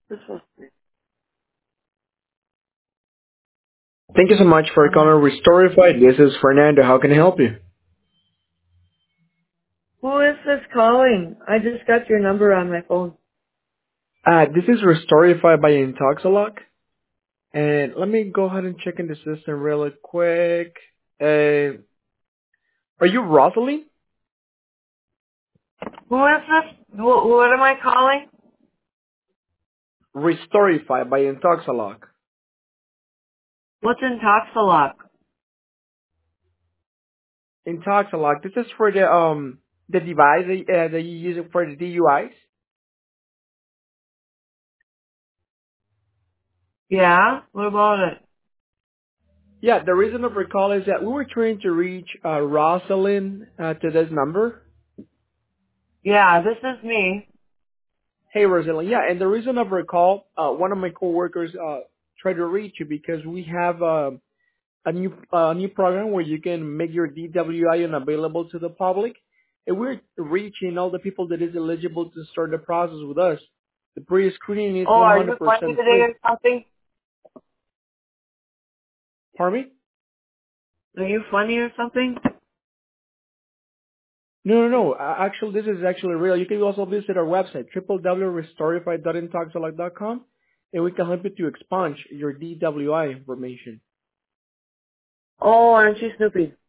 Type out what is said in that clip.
This was. Thank you so much for calling Restorify. This is Fernando. How can I help you? Who is this calling? I just got your number on my phone. This is Restorify by Intoxalock. And let me go ahead and check in the system really quick. Are you Rosalind? Who is this? What am I calling? Restorify by Intoxalock. What's in Toxalock? Intoxalock. This is for the device that you use for the DUIs. Yeah? What about it? Yeah, the reason of our call is that we were trying to reach Rosalind to this number. Yeah, this is me. Hey, Rosalind. Yeah, and the reason of our call, one of my coworkers tried to reach you because we have a new program where you can make your DWI unavailable to the public, and we're reaching all the people that is eligible to start the process with us. The pre-screening is Oh, are you 100% funny today free. or something? Pardon me? Are you funny or something? No, no, no. Actually, this is actually real. You can also visit our website, www.restorify.intoxalite.com, and we can help you to expunge your DWI information. Oh, aren't you Snoopy?